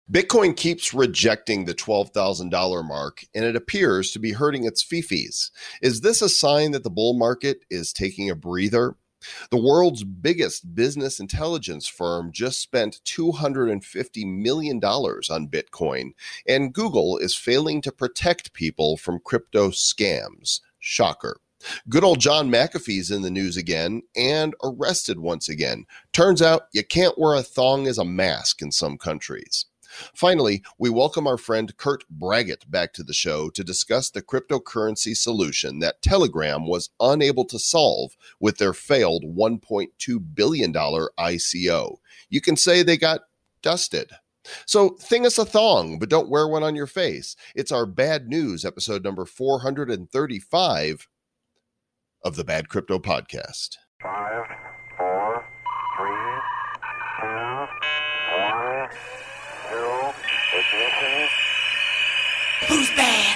Bitcoin keeps rejecting the $12,000 mark, and it appears to be hurting its fee-fees. Is this a sign that the bull market is taking a breather? The world's biggest business intelligence firm just spent $250 million on Bitcoin, and Google is failing to protect people from crypto scams. Shocker. Good old John McAfee's in the news again and arrested once again. Turns out you can't wear a thong as a mask in some countries. Finally, we welcome our friend Kurt Braggett back to the show to discuss the cryptocurrency solution that Telegram was unable to solve with their failed $1.2 billion ICO. You can say they got dusted. So thing us a thong, but don't wear one on your face. It's our bad news episode number 435 of the Bad Crypto Podcast. 5, 4, 3, 2, 1, 0, ignition. Who's bad?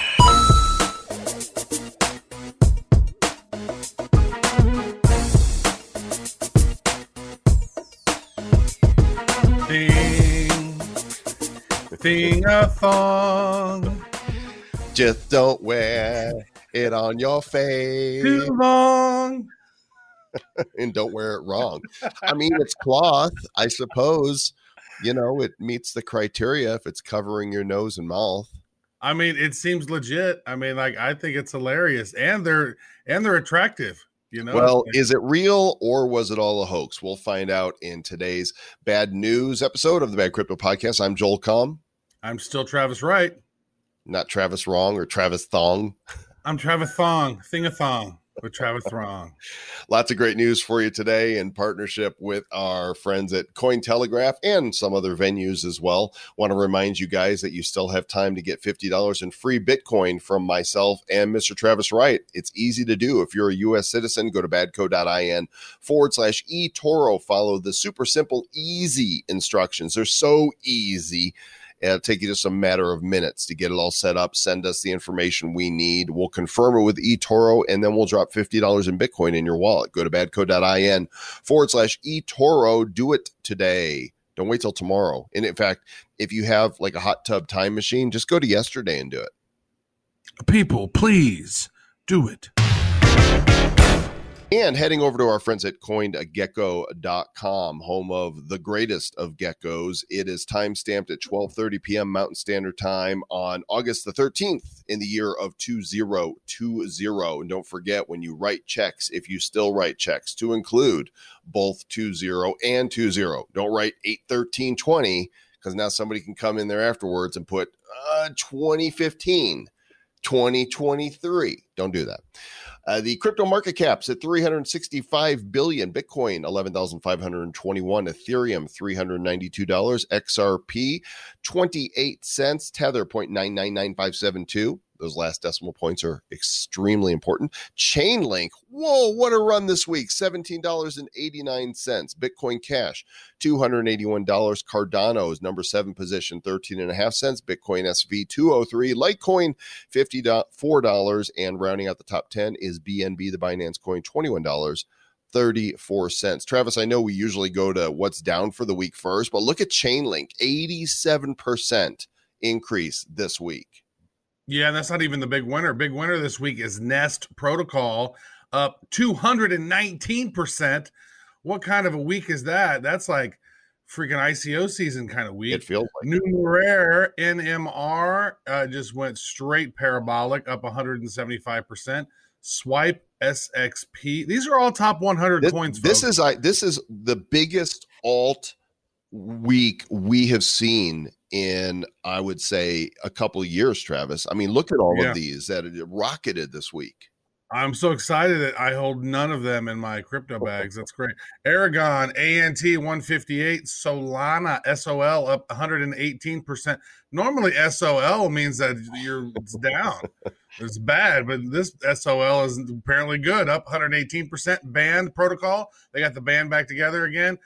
Thing a thong. Just don't wear it on your face. Too long. And don't wear it wrong. I mean, it's cloth. I suppose, it meets the criteria if it's covering your nose and mouth. I mean, it seems legit. I mean, I think it's hilarious, and they're attractive. Well, is it real or was it all a hoax? We'll find out in today's bad news episode of the Bad Crypto Podcast. I'm Joel Comm. I'm still Travis Wright. Not Travis Wrong or Travis Thong. I'm Travis Thong, Thing-a-thong with Travis Wrong. Lots of great news for you today in partnership with our friends at Cointelegraph and some other venues as well. Want to remind you guys that you still have time to get $50 in free Bitcoin from myself and Mr. Travis Wright. It's easy to do. If you're a U.S. citizen, go to badco.in/eToro. Follow the super simple, easy instructions. They're so easy. It'll take you just a matter of minutes to get it all set up. Send us the information we need. We'll confirm it with eToro, and then we'll drop $50 in Bitcoin in your wallet. Go to badco.in/eToro. Do it today. Don't wait till tomorrow. And in fact, if you have like a hot tub time machine, just go to yesterday and do it. People, please do it. And heading over to our friends at CoinGecko.com, home of the greatest of geckos. It is time-stamped at 12:30 p.m. Mountain Standard Time on August the 13th in the year of 2020. And don't forget, when you write checks, if you still write checks, to include both 20 and 20. Don't write 8/13/20, because now somebody can come in there afterwards and put 2015, 2023. Don't do that. The crypto market cap's at $365 billion. Bitcoin, 11,521. Ethereum, $392. XRP, 28 cents. Tether, 0.999572. Those last decimal points are extremely important. Chainlink, whoa, what a run this week. $17.89. Bitcoin Cash, $281. Cardano is number 7 position, 13.5 cents. Bitcoin SV, 203. Litecoin, $54. And rounding out the top 10 is BNB, the Binance Coin, $21.34. Travis, I know we usually go to what's down for the week first, but look at Chainlink, 87% increase this week. Yeah, that's not even the big winner. Big winner this week is Nest Protocol, up 219%. What kind of a week is that? That's like freaking ICO season kind of week. It feels like Numeraire NMR just went straight parabolic, up 175%. Swipe SXP. These are all top 100 coins. This is the biggest alt week we have seen in, I would say, a couple of years, Travis. I mean, look at all of these that it rocketed this week. I'm so excited that I hold none of them in my crypto bags. That's great. Aragon, ANT 158, Solana, SOL up 118%. Normally SOL means that it's down. It's bad, but this SOL is apparently good, up 118%. Band Protocol, they got the band back together again,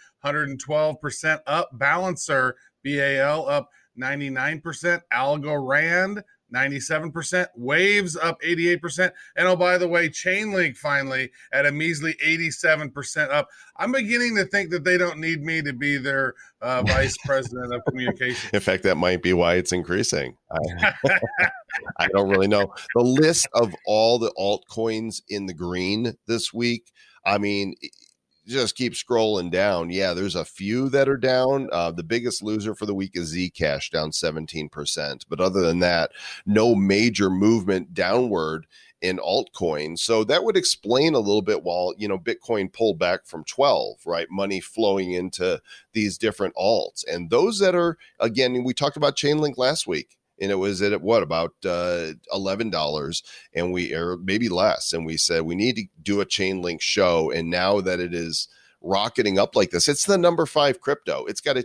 112% up. Balancer, BAL, up 99%. Algorand, 97%, Waves up 88%, and oh, by the way, Chainlink finally at a measly 87% up. I'm beginning to think that they don't need me to be their vice president of communications. In fact, that might be why it's increasing. I don't really know. The list of all the altcoins in the green this week, I mean, just keep scrolling down. Yeah, there's a few that are down. The biggest loser for the week is Zcash, down 17%. But other than that, no major movement downward in altcoins. So that would explain a little bit while, Bitcoin pulled back from 12, right? Money flowing into these different alts. And those that are, again, we talked about Chainlink last week. And it was at what, about $11, and or maybe less. And we said we need to do a Chainlink show. And now that it is rocketing up like this, it's the number 5 crypto. It's got a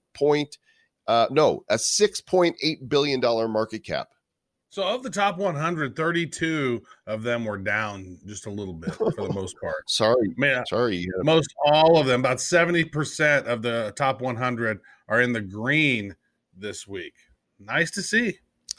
$6.8 billion market cap. So of the top 100, 32 of them were down just a little bit for the most part. Sorry. Most all of them, about 70% of the top 100 are in the green this week. Nice to see.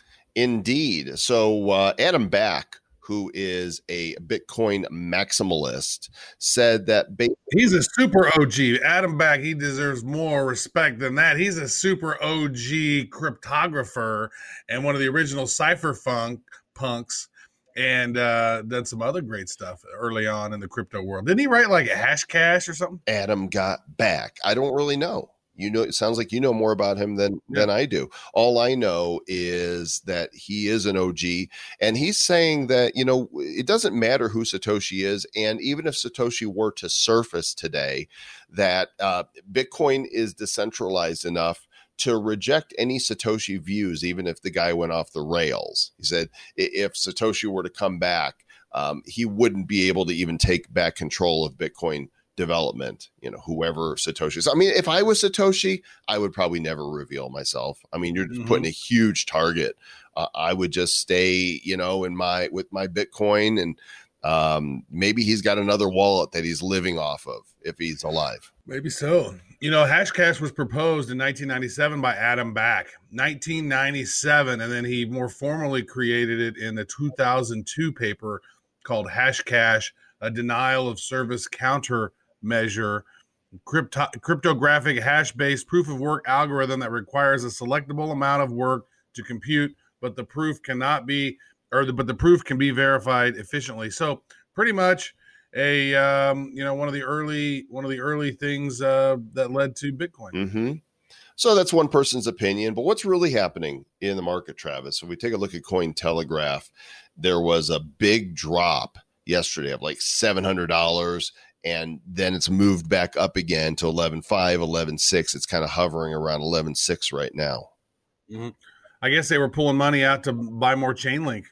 Indeed. So Adam Back, who is a Bitcoin maximalist, said that he's a super OG. Adam Back, he deserves more respect than that. He's a super OG cryptographer and one of the original cypherpunks, and done some other great stuff early on in the crypto world. Didn't he write like a Hashcash or something? Adam got back. I don't really know. It sounds like you know more about him than I do. All I know is that he is an OG, and he's saying that, it doesn't matter who Satoshi is. And even if Satoshi were to surface today, that Bitcoin is decentralized enough to reject any Satoshi views, even if the guy went off the rails. He said if Satoshi were to come back, he wouldn't be able to even take back control of Bitcoin development, whoever Satoshi is. I mean, if I was Satoshi, I would probably never reveal myself. I mean, you're just putting a huge target. I would just stay, with my Bitcoin, and maybe he's got another wallet that he's living off of if he's alive. Maybe so. Hashcash was proposed in 1997 by Adam Back, 1997, and then he more formally created it in the 2002 paper called Hashcash, a denial of service counter measure, cryptographic hash-based proof-of-work algorithm that requires a selectable amount of work to compute, but the proof can be verified efficiently. So pretty much a one of the early things that led to Bitcoin. Mm-hmm. So that's one person's opinion, but what's really happening in the market, Travis? So we take a look at Cointelegraph. There was a big drop yesterday of like $700, and then it's moved back up again to 11.5, 11.6. It's kind of hovering around 11.6 right now. Mm-hmm. I guess they were pulling money out to buy more Chainlink.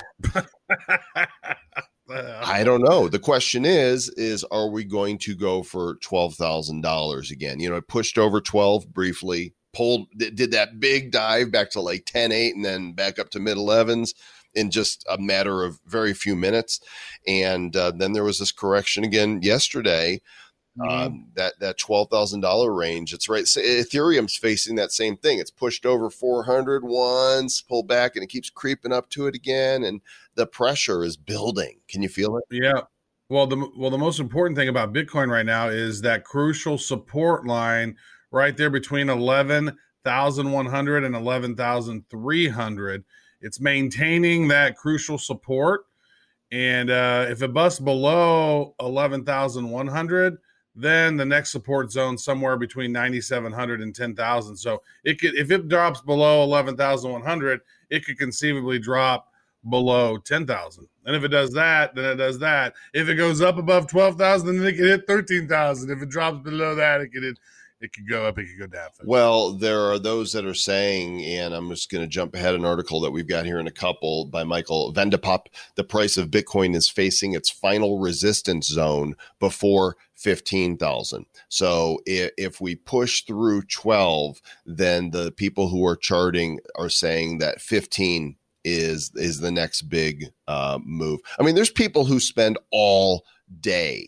I don't know. The question is are we going to go for $12,000 again? It pushed over 12 briefly, did that big dive back to like 10.8 and then back up to mid 11s. In just a matter of very few minutes. And then there was this correction again yesterday, that $12,000 range. It's right. So Ethereum's facing that same thing. It's pushed over 400 once, pulled back, and it keeps creeping up to it again. And the pressure is building. Can you feel it? Yeah. Well, the most important thing about Bitcoin right now is that crucial support line right there between 11,100 and 11,300. It's maintaining that crucial support. And if it busts below 11,100, then the next support zone somewhere between 9,700 and 10,000. So if it drops below 11,100, it could conceivably drop below 10,000. And if it does that, then it does that. If it goes up above 12,000, then it can hit 13,000. If it drops below that, it could go up, it could go down. Well, there are those that are saying, and I'm just going to jump ahead an article that we've got here in a couple by Michael Vendepop, the price of Bitcoin is facing its final resistance zone before 15,000. So if we push through 12, then the people who are charting are saying that 15 is the next big move. I mean, there's people who spend all day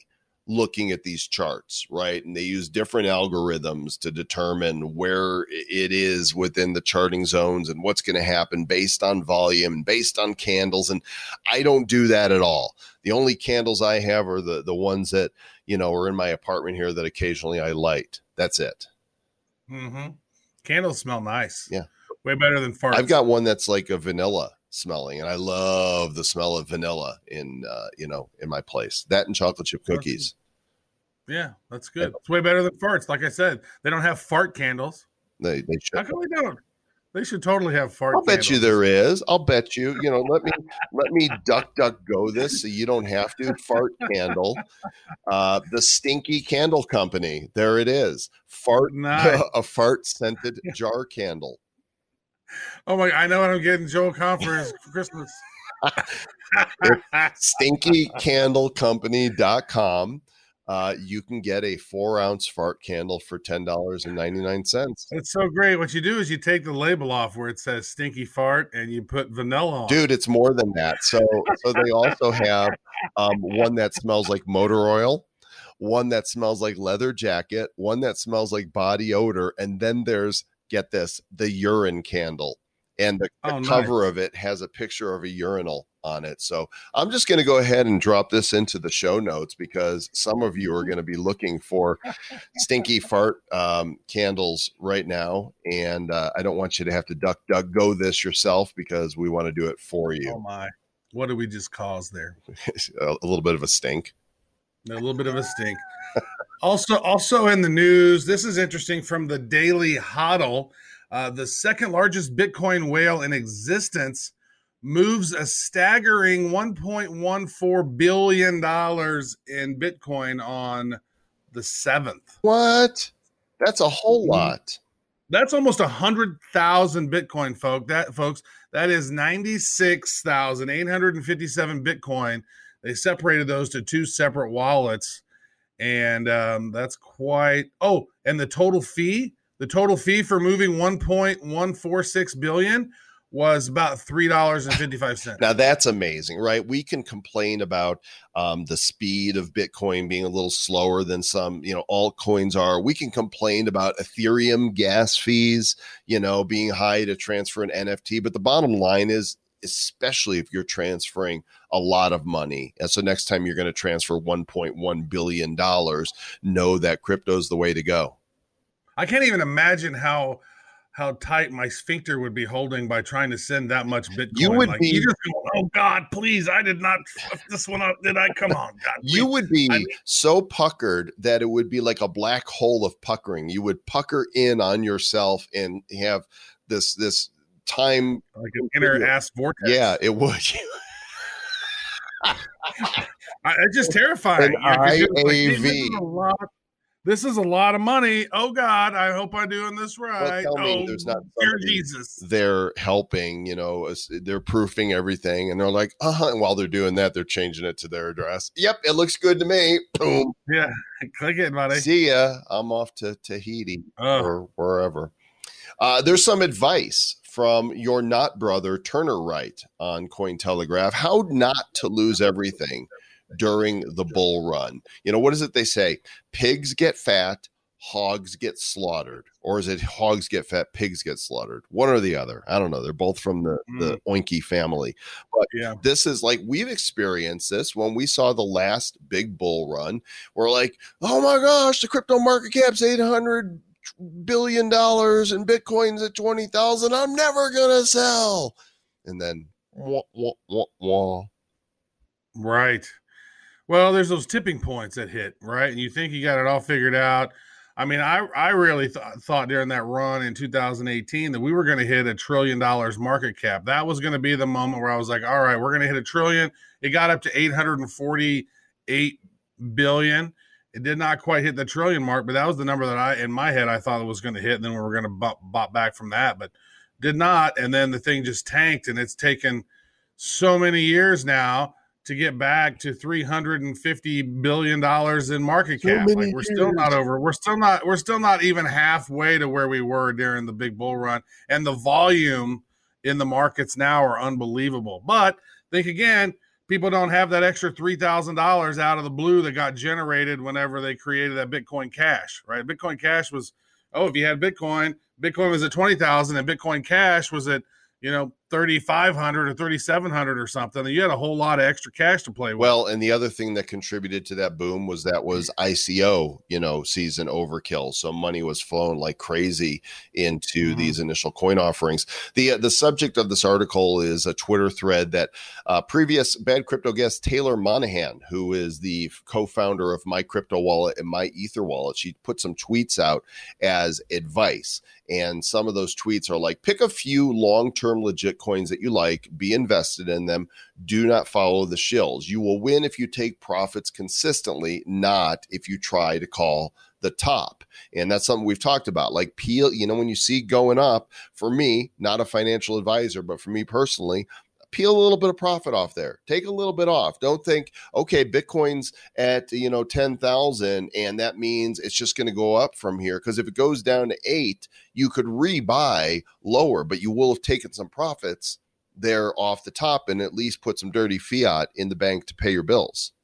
looking at these charts, right? And they use different algorithms to determine where it is within the charting zones and what's going to happen based on volume and based on candles. And I don't do that at all. The only candles I have are the ones that, are in my apartment here that occasionally I light. That's it. Mm-hmm. Candles smell nice. Yeah. Way better than farts. I've got one that's like a vanilla smelling, and I love the smell of vanilla in my place. That and chocolate chip cookies. Yeah, that's good. It's way better than farts. Like I said, they don't have fart candles. They should. How come they don't? They should totally have fart. I'll bet you there is. I'll bet you. Let me duck go this so you don't have to. Fart candle. The Stinky Candle Company. There it is. Nice. A fart scented jar candle. Oh my! I know what I'm getting Joel Kahn for Christmas. StinkyCandleCompany.com. You can get a 4-ounce fart candle for $10.99. It's so great. What you do is you take the label off where it says stinky fart and you put vanilla on. Dude, it's more than that. So they also have one that smells like motor oil, one that smells like leather jacket, one that smells like body odor, and then there's, get this, the urine candle. And the cover of it has a picture of a urinal on it. So I'm just going to go ahead and drop this into the show notes because some of you are going to be looking for stinky fart candles right now. And I don't want you to have to duck go this yourself because we want to do it for you. Oh my. What did we just cause there? A little bit of a stink. A little bit of a stink. Also in the news, this is interesting from the Daily Hodl. The second largest Bitcoin whale in existence moves a staggering $1.14 billion in Bitcoin on the 7th. What? That's a whole lot. That's almost 100,000 Bitcoin, folks. That is 96,857 Bitcoin. They separated those to two separate wallets. And that's quite. Oh, and the total fee for moving 1.146 billion was about $3.55. Now that's amazing, right? We can complain about the speed of Bitcoin being a little slower than some, altcoins are. We can complain about Ethereum gas fees, being high to transfer an NFT. But the bottom line is, especially if you're transferring a lot of money. And so next time you're going to transfer $1.1 billion, know that crypto is the way to go. I can't even imagine how tight my sphincter would be holding by trying to send that much Bitcoin. You would be. You just go, oh God, please! I did not f this one up. Did I? Come on, God. Please. You would be so puckered that it would be like a black hole of puckering. You would pucker in on yourself and have this time like an inner ass vortex. Yeah, it would. It's just terrifying. IAV. This is a lot of money. Oh God, I hope I'm doing this right. Well, tell me there's not dear Jesus. They're helping, they're proofing everything, and they're like, and while they're doing that, they're changing it to their address. Yep, it looks good to me. Boom. Yeah, click it, buddy. See ya. I'm off to Tahiti or wherever. There's some advice from your not brother Turner Wright on Cointelegraph, how not to lose everything during the bull run. What is it they say? Pigs get fat, hogs get slaughtered. Or is it hogs get fat, pigs get slaughtered? One or the other. I don't know. They're both from the Oinky family. But This is like, we've experienced this when we saw the last big bull run. We're like, oh my gosh, the crypto market cap's $800 billion and Bitcoin's at 20,000. I'm never going to sell. And then, Right. Well, there's those tipping points that hit, right? And you think you got it all figured out. I mean, I really thought during that run in 2018 that we were going to hit $1 trillion market cap. That was going to be the moment where I was like, all right, we're going to hit $1 trillion. It got up to 848 billion. It did not quite hit the trillion mark, but that was the number that in my head, I thought it was going to hit. And then we were going to bop back from that, but did not. And then the thing just tanked, and it's taken so many years now to get back to $350 billion in market cap. Like we're still not over. We're still not even halfway to where we were during the big bull run. And the volume in the markets now are unbelievable. But think again, people don't have that extra $3,000 out of the blue that got generated whenever they created that Bitcoin Cash, right? Bitcoin Cash was, if you had Bitcoin was at 20,000 and Bitcoin Cash was at, 3,500 or 3,700 or something. And you had a whole lot of extra cash to play with. Well, and the other thing that contributed to that boom was ICO, season overkill. So money was flowing like crazy into these initial coin offerings. The subject of this article is a Twitter thread that previous Bad Crypto guest Taylor Monahan, who is the co-founder of My Crypto Wallet and My Ether Wallet, she put some tweets out as advice. And some of those tweets are like, pick a few long-term legit coins that you like, be invested in them, do not follow the shills. You will win if you take profits consistently, not if you try to call the top. And that's something we've talked about. Like peel, when you see going up, for me, not a financial advisor, but for me personally, peel a little bit of profit off there. Take a little bit off. Don't think, okay, Bitcoin's at, 10,000 and that means it's just going to go up from here. Because if it goes down to 8, you could rebuy lower, but you will have taken some profits there off the top and at least put some dirty fiat in the bank to pay your bills.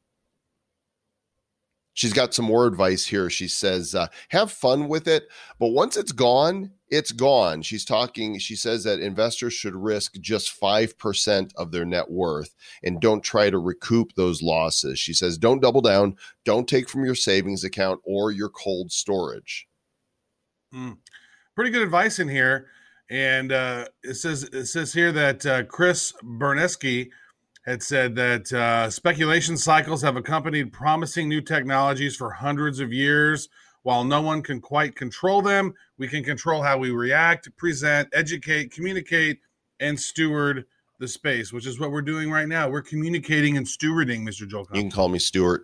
She's got some more advice here. She says, have fun with it, but once it's gone, it's gone. She says that investors should risk just 5% of their net worth and don't try to recoup those losses. She says, don't double down, don't take from your savings account or your cold storage. Pretty good advice in here. And it says here that Chris Bernesky had said that speculation cycles have accompanied promising new technologies for hundreds of years. While no one can quite control them, we can control how we react, present, educate, communicate, and steward the space, which is what we're doing right now. We're communicating and stewarding, Mr. Joel Cox. You can call me Stuart.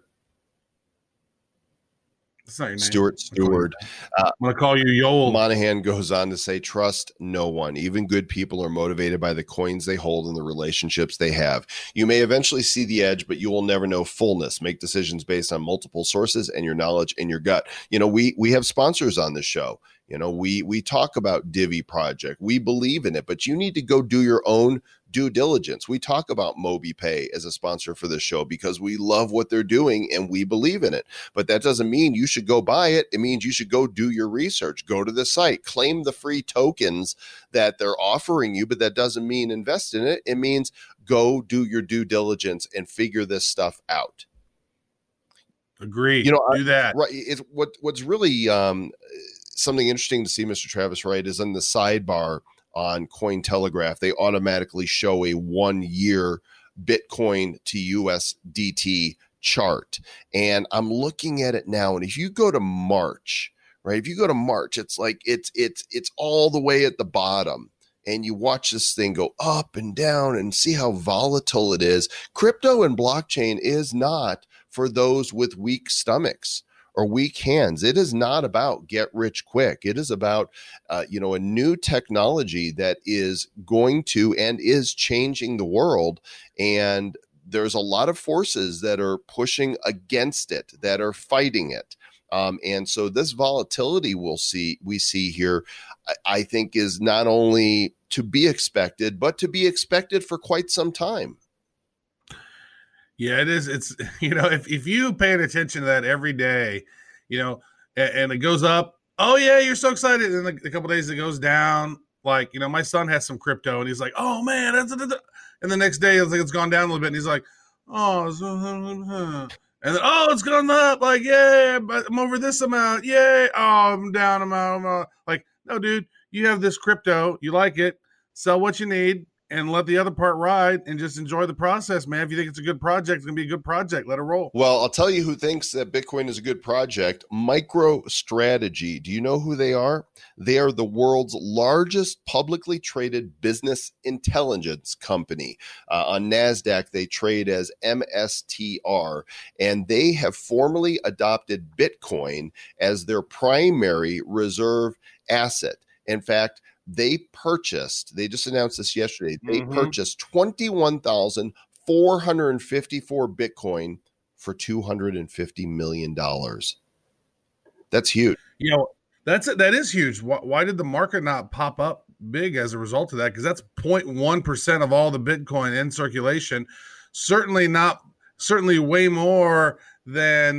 That's not your name. Stuart Steward. I'm going to call you Yoel. Monahan goes on to say, trust no one. Even good people are motivated by the coins they hold and the relationships they have. You may eventually see the edge, but you will never know fullness. Make decisions based on multiple sources and your knowledge and your gut. We have sponsors on this show. We talk about Divi Project. We believe in it, but you need to go do your own due diligence. We talk about MobiPay as a sponsor for this show because we love what they're doing and we believe in it. But that doesn't mean you should go buy it. It means you should go do your research, go to the site, claim the free tokens that they're offering you, but that doesn't mean invest in it. It means go do your due diligence and figure this stuff out. Agree. Do that. Right. What's really something interesting to see, Mr. Travis Wright, is on the sidebar on Cointelegraph, they automatically show a 1-year Bitcoin to USDT chart. And I'm looking at it now. And if you go to March, right, it's like it's all the way at the bottom. And you watch this thing go up and down and see how volatile it is. Crypto and blockchain is not for those with weak stomachs or weak hands. It is not about get rich quick. It is about, a new technology that is going to and is changing the world. And there's a lot of forces that are pushing against it, that are fighting it. And so this volatility we see here, I think is not only to be expected, but to be expected for quite some time. Yeah, it is. It's, if you paying attention to that every day, and it goes up, oh yeah, you're so excited. And then a couple of days it goes down. Like, my son has some crypto and he's like, oh man, and the next day it's like it's gone down a little bit and he's like, oh, and then, oh, it's gone up. Like, yeah, but I'm over this amount. Yay. Oh, I'm down amount. Like, no, dude, you have this crypto. You like it. Sell what you need and let the other part ride and just enjoy the process, man. If you think it's a good project, it's going to be a good project. Let it roll. Well, I'll tell you who thinks that Bitcoin is a good project. MicroStrategy. Do you know who they are? They are the world's largest publicly traded business intelligence company. On NASDAQ, they trade as MSTR, and they have formally adopted Bitcoin as their primary reserve asset. In fact, they just announced this yesterday, they purchased 21,454 Bitcoin for $250 million. That's huge. That is huge. Why did the market not pop up big as a result of that? Because that's 0.1% of all the Bitcoin in circulation. certainly way more than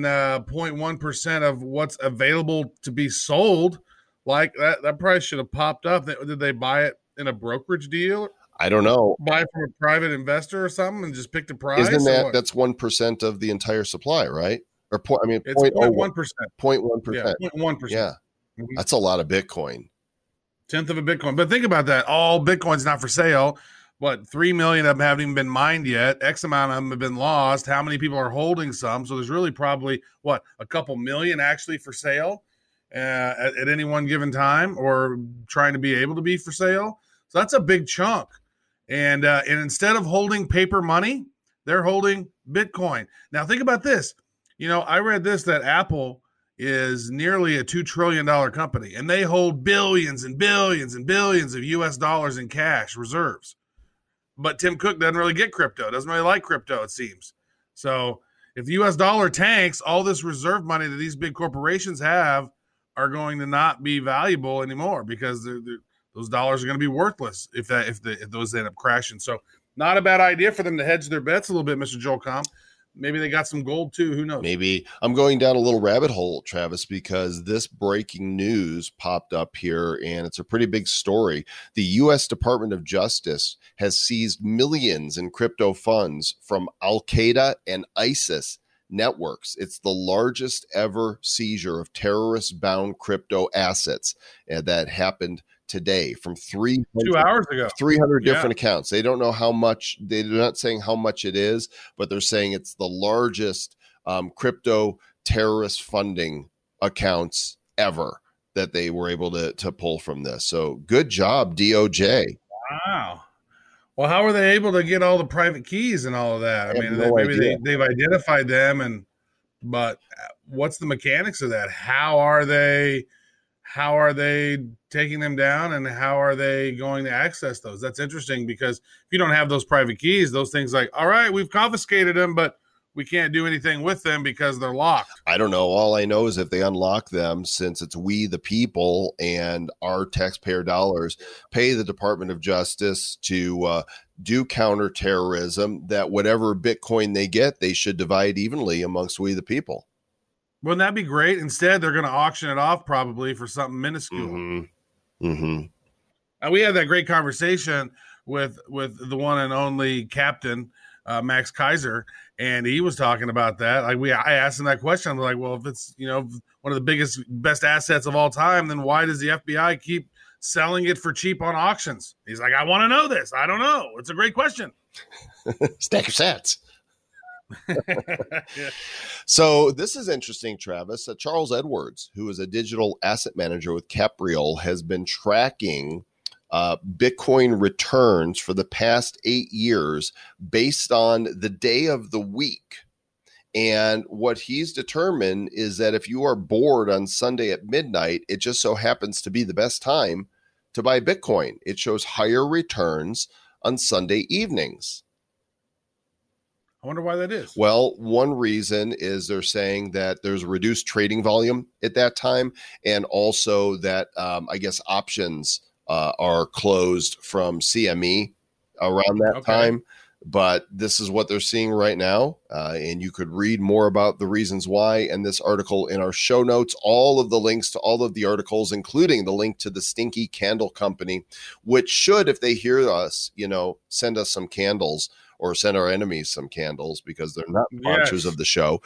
0.1% of what's available to be sold. Like that price should have popped up. Did they buy it in a brokerage deal? I don't know. Buy it from a private investor or something and just pick the price? Isn't that's 1% of the entire supply, right? Or it's 0.1%. 0.1%. Yeah, 0.1%. Yeah. That's a lot of Bitcoin. Tenth of a Bitcoin. But think about that. All Bitcoin's not for sale. What, 3 million of them haven't even been mined yet. X amount of them have been lost. How many people are holding some? So there's really probably, a couple million actually for sale at any one given time, or trying to be able to be for sale. So that's a big chunk. And instead of holding paper money, they're holding Bitcoin. Now think about this. I read this, that Apple is nearly a $2 trillion company, and they hold billions and billions and billions of US dollars in cash reserves. But Tim Cook doesn't really get crypto, doesn't really like crypto, it seems. So if the US dollar tanks, all this reserve money that these big corporations have are going to not be valuable anymore, because those dollars are going to be worthless if those end up crashing. So not a bad idea for them to hedge their bets a little bit, Mr. Joel Comm. Maybe they got some gold too. Who knows? Maybe. I'm going down a little rabbit hole, Travis, because this breaking news popped up here, and it's a pretty big story. The U.S. Department of Justice has seized millions in crypto funds from Al-Qaeda and ISIS networks. It's the largest ever seizure of terrorist-bound crypto assets that happened today from 2 hours ago. 300 different accounts. They don't know how much. They're not saying how much it is, but they're saying it's the largest crypto terrorist funding accounts ever that they were able to pull from this. So good job, DOJ. Wow. Well, how are they able to get all the private keys and all of that? Maybe they've identified them, but what's the mechanics of that? How are they taking them down, and how are they going to access those? That's interesting, because if you don't have those private keys, those things like, all right, we've confiscated them, but we can't do anything with them because they're locked. I don't know. All I know is if they unlock them, since it's we the people and our taxpayer dollars pay the Department of Justice to do counterterrorism, that whatever Bitcoin they get, they should divide evenly amongst we the people. Wouldn't that be great? Instead, they're going to auction it off probably for something minuscule. Mm-hmm. Mm-hmm. And we had that great conversation with the one and only Captain Max Kaiser, and he was talking about that. I asked him that question. I'm like, well, if it's one of the best assets of all time, then why does the FBI keep selling it for cheap on auctions? He's like, I want to know this. I don't know. It's a great question. Stack your sats. Yeah. So this is interesting, Travis. Charles Edwards, who is a digital asset manager with Capriol, has been tracking Bitcoin returns for the past 8 years based on the day of the week. And what he's determined is that if you are bored on Sunday at midnight, it just so happens to be the best time to buy Bitcoin. It shows higher returns on Sunday evenings. I wonder why that is. Well, one reason is they're saying that there's reduced trading volume at that time, and also that I guess options are closed from CME around that time. But this is what they're seeing right now, and you could read more about the reasons why in this article in our show notes. All of the links to all of the articles, including the link to the Stinky Candle Company, which should, if they hear us, send us some candles, or send our enemies some candles, because they're not sponsors of the show.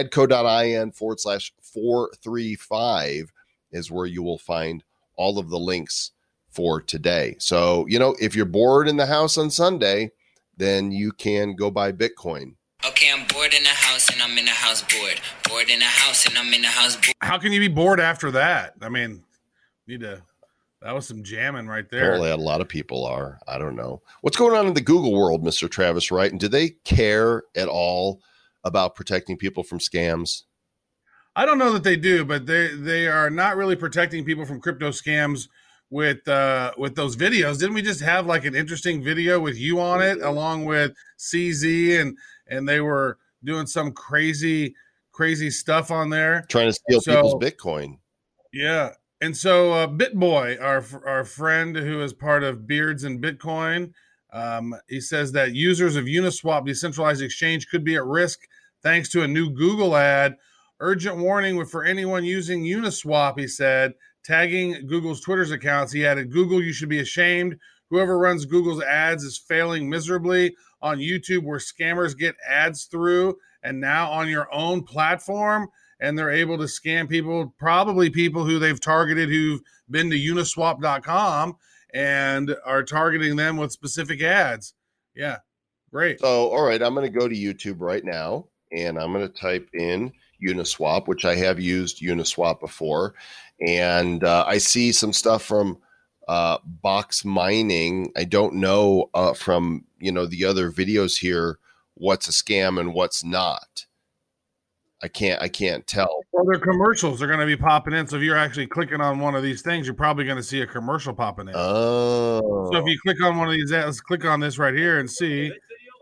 Badco.in/435 is where you will find all of the links for today. So, if you're bored in the house on Sunday, then you can go buy Bitcoin. Okay, I'm bored in the house and I'm in the house bored. Bored in the house and I'm in the house bored. How can you be bored after that? I mean, that was some jamming right there. Apparently a lot of people are. I don't know. What's going on in the Google world, Mr. Travis Wright? And do they care at all about protecting people from scams? I don't know that they do, but they are not really protecting people from crypto scams with those videos. Didn't we just have like an interesting video with you on it, along with CZ, and they were doing some crazy stuff on there, trying to steal people's Bitcoin. Yeah. And so BitBoy, our friend who is part of Beards and Bitcoin, He says that users of Uniswap decentralized exchange could be at risk thanks to a new Google ad. Urgent warning for anyone using Uniswap, he said, tagging Google's Twitter's accounts. He added, Google, you should be ashamed. Whoever runs Google's ads is failing miserably on YouTube, where scammers get ads through, and now on your own platform, and they're able to scam people, probably people who they've targeted who've been to uniswap.com and are targeting them with specific ads. Yeah, great. So, all right, I'm going to go to YouTube right now, and I'm going to type in Uniswap, which I have used Uniswap before, and I see some stuff from Box Mining. I don't know from the other videos here what's a scam and what's not. I can't tell. Well, their commercials are going to be popping in. So if you're actually clicking on one of these things, you're probably going to see a commercial popping in. Oh. So if you click on one of these, let's click on this right here and see.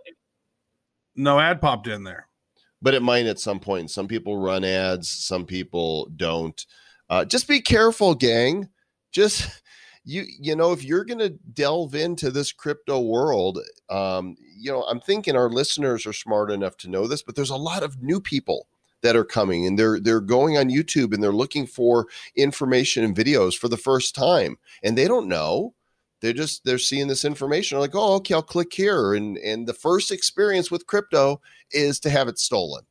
No ad popped in there. But it might at some point. Some people run ads, some people don't. Just be careful, gang. Just if you're going to delve into this crypto world, I'm thinking our listeners are smart enough to know this, but there's a lot of new people that are coming, and they're going on YouTube and they're looking for information and videos for the first time, and they don't know. They're seeing this information. They're like, oh, okay, I'll click here. And the first experience with crypto is to have it stolen.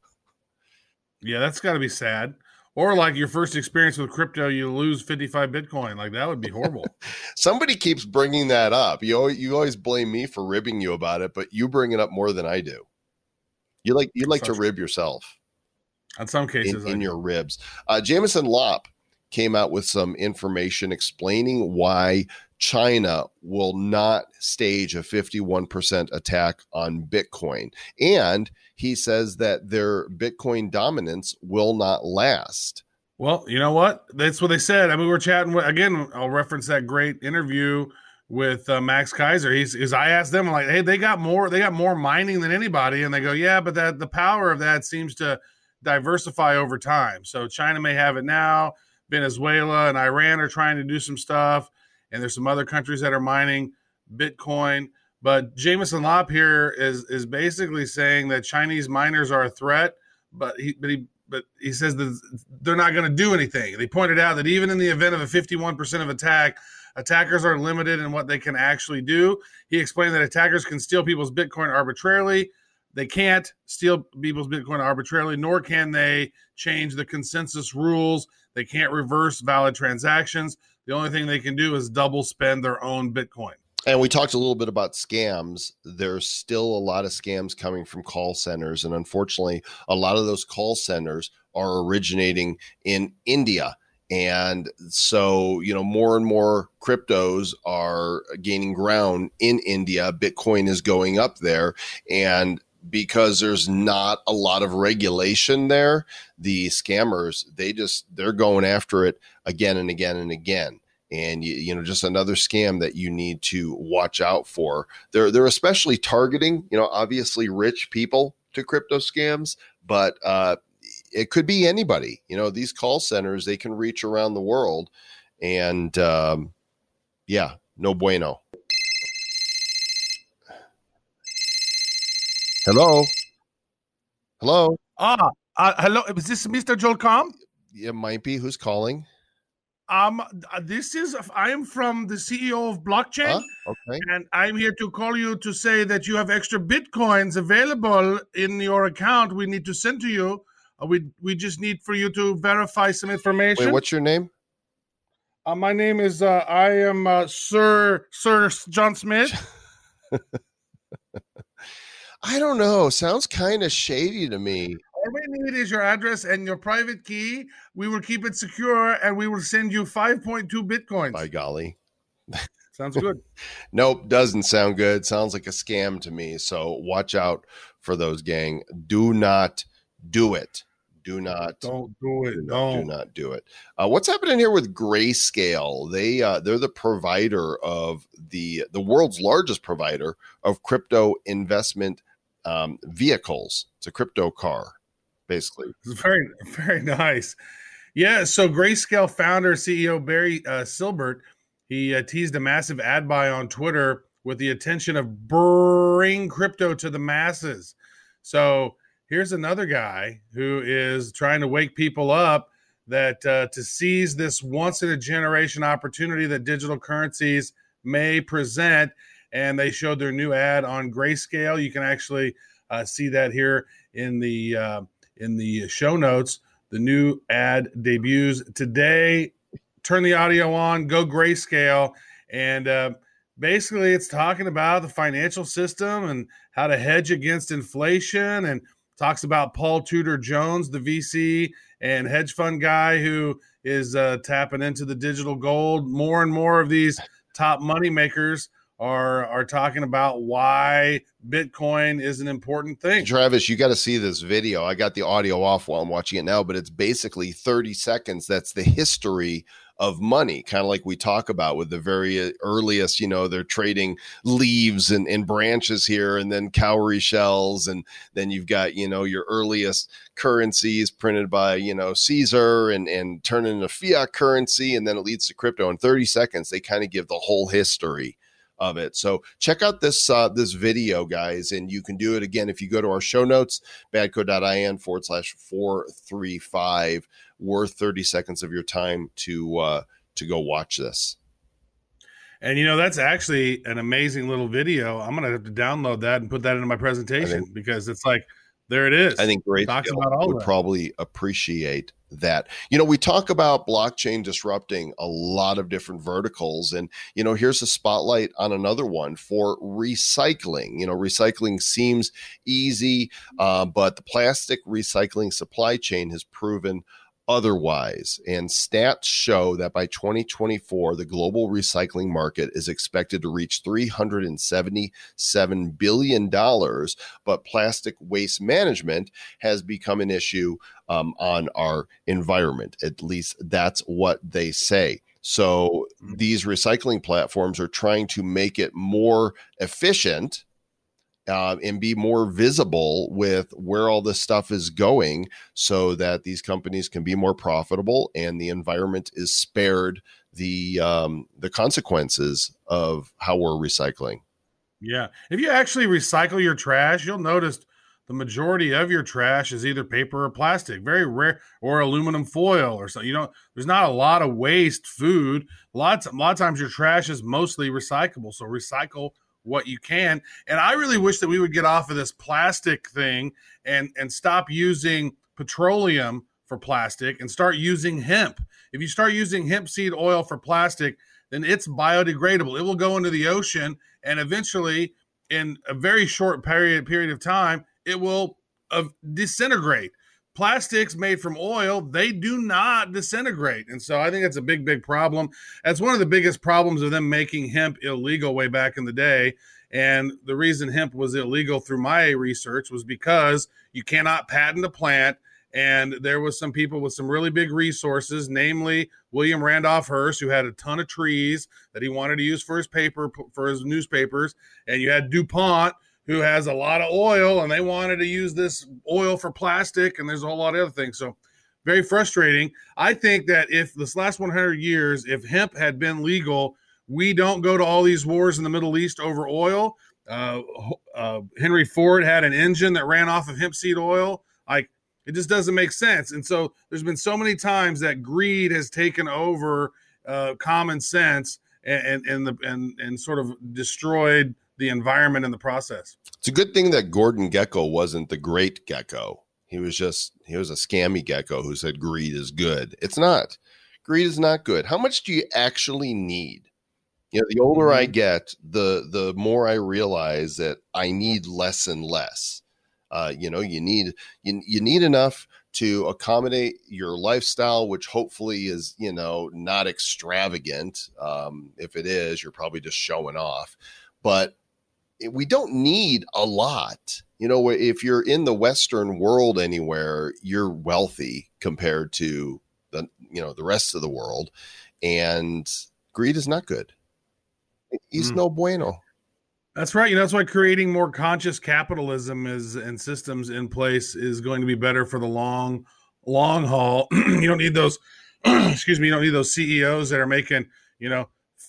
Yeah, that's got to be sad. Or like your first experience with crypto, you lose 55 Bitcoin. Like that would be horrible. Somebody keeps bringing that up. You always blame me for ribbing you about it, but you bring it up more than I do. You like to rib yourself. In some cases. In your ribs. Jameson Lopp came out with some information explaining why China will not stage a 51% attack on Bitcoin. And he says that their Bitcoin dominance will not last. Well, you know what? That's what they said. I mean, we're chatting again. I'll reference that great interview with Max Kaiser. I asked them, like, hey, they got more mining than anybody. And they go, yeah, but the power of that seems to diversify over time. So China may have it now. Venezuela and Iran are trying to do some stuff. And there's some other countries that are mining Bitcoin. But Jameson Lopp here is basically saying that Chinese miners are a threat, but he says that they're not going to do anything. They pointed out that even in the event of a 51% of attack, attackers are limited in what they can actually do. He explained that attackers can steal people's Bitcoin arbitrarily. They can't steal people's Bitcoin arbitrarily, nor can they change the consensus rules. They can't reverse valid transactions. The only thing they can do is double spend their own Bitcoin. And we talked a little bit about scams. There's still a lot of scams coming from call centers. And unfortunately, a lot of those call centers are originating in India. And so, more and more cryptos are gaining ground in India. Bitcoin is going up there. And because there's not a lot of regulation there, the scammers, they're going after it again and again and again. And just another scam that you need to watch out for. They're especially targeting, obviously rich people to crypto scams, but it could be anybody. These call centers, they can reach around the world, and no bueno. Hello. Hello. Is this Mr. Joel Comm? It might be. Who's calling? I am from the CEO of Blockchain. Okay. And I'm here to call you to say that you have extra Bitcoins available in your account. We need to send to you. We just need for you to verify some information. Wait, what's your name? My name is I am Sir John Smith. I don't know. Sounds kind of shady to me. All we need is your address and your private key. We will keep it secure, and we will send you 5.2 Bitcoins. By golly. Sounds good. Nope, doesn't sound good. Sounds like a scam to me. So watch out for those, gang. Do not do it. Don't do it. Do not do it. What's happening here with Grayscale? They're the provider of the world's largest provider of crypto investment vehicles. It's a crypto car, basically. It's very, very nice. Yeah. So Grayscale founder CEO Barry Silbert, he teased a massive ad buy on Twitter with the intention of bring crypto to the masses. So here's another guy who is trying to wake people up that to seize this once in a generation opportunity that digital currencies may present. And they showed their new ad on Grayscale. You can actually see that here in the show notes. The new ad debuts today. Turn the audio on, go Grayscale, and basically it's talking about the financial system and how to hedge against inflation, and talks about Paul Tudor Jones, the VC and hedge fund guy who is tapping into the digital gold. More and more of these top money makers are talking about why Bitcoin is an important thing. Travis, you got to see this video. I got the audio off while I'm watching it now, but it's basically 30 seconds. That's the history of money, kind of like we talk about with the very earliest, they're trading leaves and branches here, and then cowrie shells. And then you've got, your earliest currencies printed by, Caesar and turn into fiat currency. And then it leads to crypto. In 30 seconds, they kind of give the whole history of it. So check out this video, guys, and you can do it again if you go to our show notes, badco.in/435, worth 30 seconds of your time to go watch this. And that's actually an amazing little video. I'm gonna have to download that and put that into my presentation, because it's like, there it is. I think Grayscale would probably appreciate that. We talk about blockchain disrupting a lot of different verticals, and here's a spotlight on another one for recycling. Recycling seems easy, but the plastic recycling supply chain has proven otherwise. And stats show that by 2024, the global recycling market is expected to reach $377 billion. But plastic waste management has become an issue on our environment. At least that's what they say. So these recycling platforms are trying to make it more efficient and be more visible with where all this stuff is going, so that these companies can be more profitable and the environment is spared the consequences of how we're recycling. Yeah. If you actually recycle your trash, you'll notice the majority of your trash is either paper or plastic, very rare, or aluminum foil or something. There's not a lot of waste food. A lot of times your trash is mostly recyclable. So recycle what you can. And I really wish that we would get off of this plastic thing and stop using petroleum for plastic and start using hemp. If you start using hemp seed oil for plastic, then it's biodegradable. It will go into the ocean, and eventually, in a very short period of time, it will disintegrate. Plastics made from oil, they do not disintegrate. And so I think that's a big, big problem. That's one of the biggest problems of them making hemp illegal way back in the day. And the reason hemp was illegal through my research was because you cannot patent a plant. And there was some people with some really big resources, namely William Randolph Hearst, who had a ton of trees that he wanted to use for his newspapers. And you had DuPont, who has a lot of oil, and they wanted to use this oil for plastic, and there's a whole lot of other things. So very frustrating. I think that if this last 100 years, if hemp had been legal, we don't go to all these wars in the Middle East over oil. Henry Ford had an engine that ran off of hemp seed oil. Like, it just doesn't make sense. And so there's been so many times that greed has taken over common sense and sort of destroyed the environment in the process. It's a good thing that Gordon Gekko wasn't the great Gekko. He was a scammy Gekko who said greed is good. It's not. Greed is not good. How much do you actually need? The older I get, the more I realize that I need less and less. You need enough to accommodate your lifestyle, which hopefully is, not extravagant. If it is, you're probably just showing off. But we don't need a lot. If you're in the Western world anywhere, you're wealthy compared to the rest of the world, and greed is not good. It's no bueno. That's right. That's why creating more conscious capitalism and systems in place is going to be better for the long haul. You don't need those, you don't need those CEOs that are making,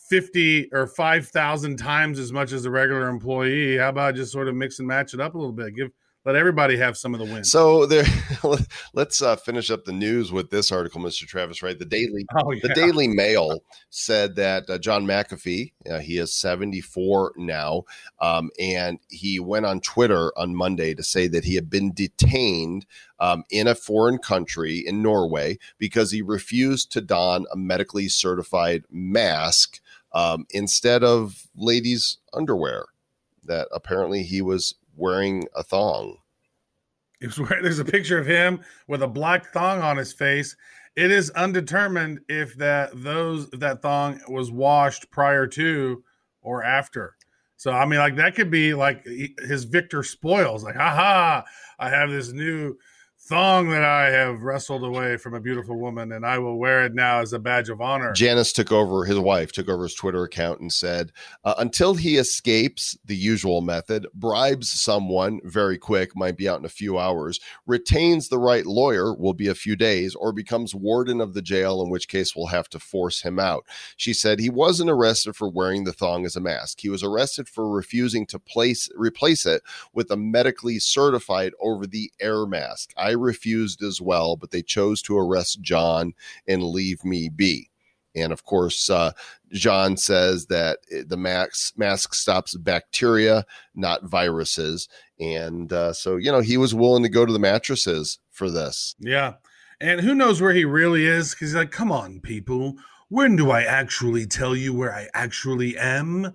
50 or 5,000 times as much as a regular employee. How about just sort of mix and match it up a little bit? Let everybody have some of the wins. So there, let's finish up the news with this article, Mr. Travis. Right, the Daily Mail said that John McAfee, he is 74 now, and he went on Twitter on Monday to say that he had been detained in a foreign country in Norway because he refused to don a medically certified mask instead of ladies' underwear. That apparently he was wearing a thong. There's a picture of him with a black thong on his face. It is undetermined if that thong was washed prior to or after. So I mean, like that could be like his Victor spoils. Like, haha, I have this new thong that I have wrestled away from a beautiful woman, and I will wear it now as a badge of honor. Janice his wife took over his Twitter account and said, until he escapes the usual method, bribes someone very quick, might be out in a few hours, retains the right lawyer, will be a few days, or becomes warden of the jail, in which case we'll have to force him out. She said he wasn't arrested for wearing the thong as a mask. He was arrested for refusing to replace it with a medically certified over-the-air mask. I refused as well, but they chose to arrest John and leave me be. And of course, John says that the mask stops bacteria, not viruses. And so, he was willing to go to the mattresses for this. Yeah. And who knows where he really is? Because he's like, come on, people. When do I actually tell you where I actually am?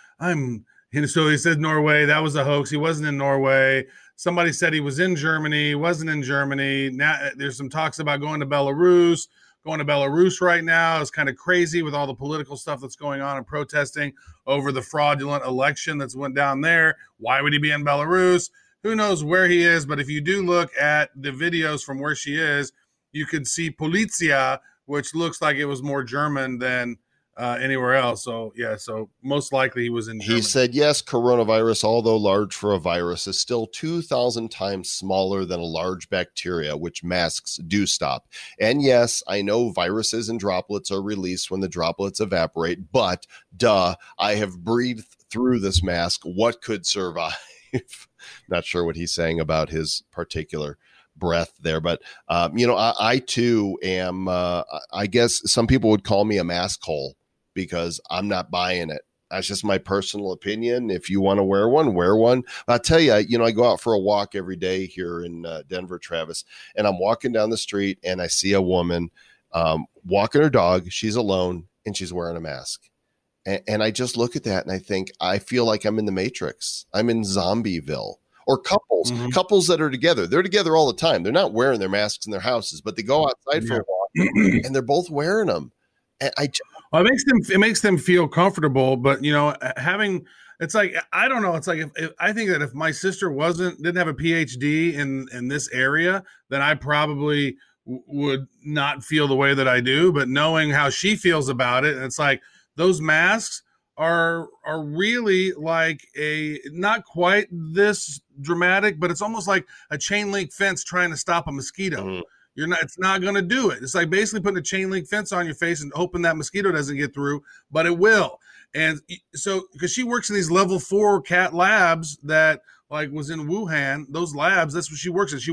So he said Norway. That was a hoax. He wasn't in Norway. Somebody said he was in Germany, wasn't in Germany. Now there's some talks about going to Belarus. Going to Belarus right now is kind of crazy with all the political stuff that's going on and protesting over the fraudulent election that's went down there. Why would he be in Belarus? Who knows where he is? But if you do look at the videos from where she is, you can see Polizia, which looks like it was more German than anywhere else. So, so most likely he was in Germany. He said, yes, coronavirus, although large for a virus, is still 2,000 times smaller than a large bacteria, which masks do stop. And yes, I know viruses and droplets are released when the droplets evaporate, but I have breathed through this mask. What could survive? Not sure what he's saying about his particular breath there, but I too am, I guess some people would call me a mask hole, because I'm not buying it. That's just my personal opinion. If you want to wear one, wear one. I'll tell you, I go out for a walk every day here in Denver, Travis, and I'm walking down the street and I see a woman walking her dog. She's alone and she's wearing a mask. And I just look at that and I think, I feel like I'm in the Matrix. I'm in Zombieville. Or couples that are together. They're together all the time. They're not wearing their masks in their houses, but they go outside for a walk and they're both wearing them. And it makes them feel comfortable, but it's like, I don't know. It's like, if I think that if my sister didn't have a PhD in this area, then I probably would not feel the way that I do. But knowing how she feels about it, it's like those masks are really like not quite this dramatic, but it's almost like a chain link fence trying to stop a mosquito. Mm-hmm. It's not going to do it. It's like basically putting a chain link fence on your face and hoping that mosquito doesn't get through, but it will. And so, because she works in these level 4 cat labs that like was in Wuhan, those labs, that's what she works in.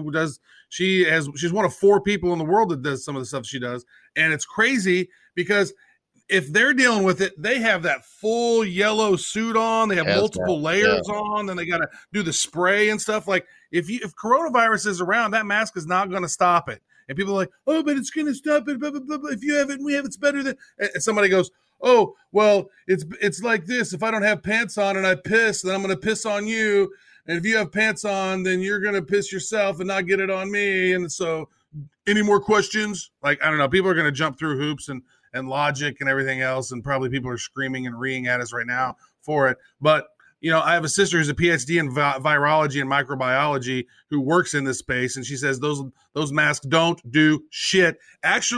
She's one of 4 people in the world that does some of the stuff she does. And it's crazy because if they're dealing with it, they have that full yellow suit on. They have multiple layers on. Then they got to do the spray and stuff. Like if coronavirus is around, that mask is not going to stop it. And people are like, oh, but it's going to stop it. Blah, blah, blah, blah. If you have it, and we have it's better than. And somebody goes, oh, well, it's like this. If I don't have pants on and I piss, then I'm going to piss on you. And if you have pants on, then you're going to piss yourself and not get it on me. And so, any more questions? Like, I don't know. People are going to jump through hoops and logic and everything else. And probably people are screaming and reeing at us right now for it. But, I have a sister who's a PhD in virology and microbiology who works in this space. And she says those masks don't do shit. Actually,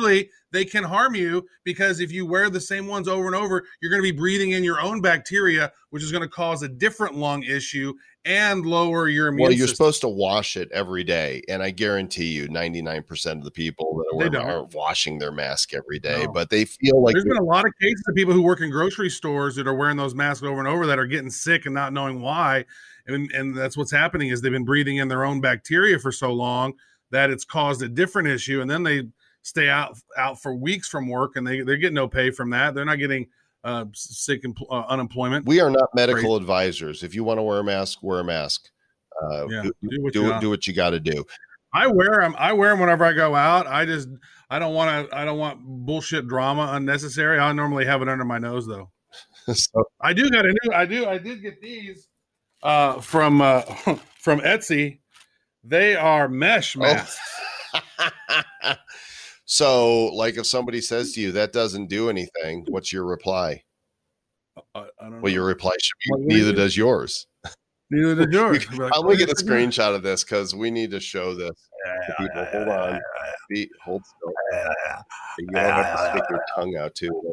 they can harm you, because if you wear the same ones over and over, you're going to be breathing in your own bacteria, which is going to cause a different lung issue and lower your immune Well, you're system. supposed to wash it every day, and I guarantee you 99% of the people that are wearing aren't washing their mask every day, No. but they feel like There's been a lot of cases of people who work in grocery stores that are wearing those masks over and over that are getting sick and not knowing why. And that's what's happening, is they've been breathing in their own bacteria for so long that it's caused a different issue. And then they stay out for weeks from work, and they're getting no pay from that. They're not getting sick unemployment. We are not medical advisors. If you want to wear a mask, wear a mask. Do what you got to do. I wear them whenever I go out. I don't want bullshit drama unnecessary. I normally have it under my nose though. So, I did get these from Etsy. They are mesh masks. Oh. So, like, if somebody says to you that doesn't do anything, what's your reply? I don't know. Well, your reply should be, neither does yours. Neither did yours. I'm going to get a screenshot of this because we need to show this to people. Hold on. Hold still. You don't have to stick your tongue out, too.